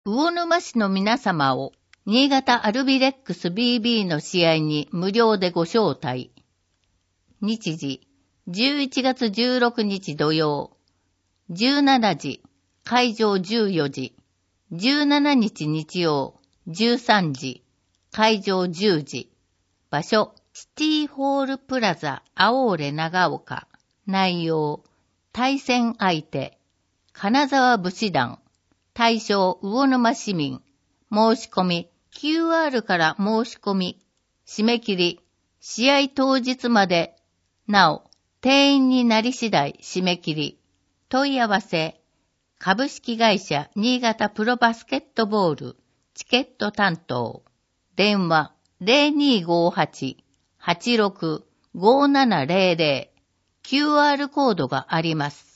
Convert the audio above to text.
魚沼市の皆様を新潟アルビレックス BB の試合に無料でご招待。日時11月16日土曜17時、会場14時、17日日曜13時、会場10時、場所シティホールプラザアオーレ長岡、内容対戦相手金沢武士団、対象魚沼市民、申し込み QR から申し込み、締め切り試合当日まで、なお定員になり次第締め切り、問い合わせ株式会社新潟プロバスケットボールチケット担当、電話 0258-86-5700、QR コードがあります。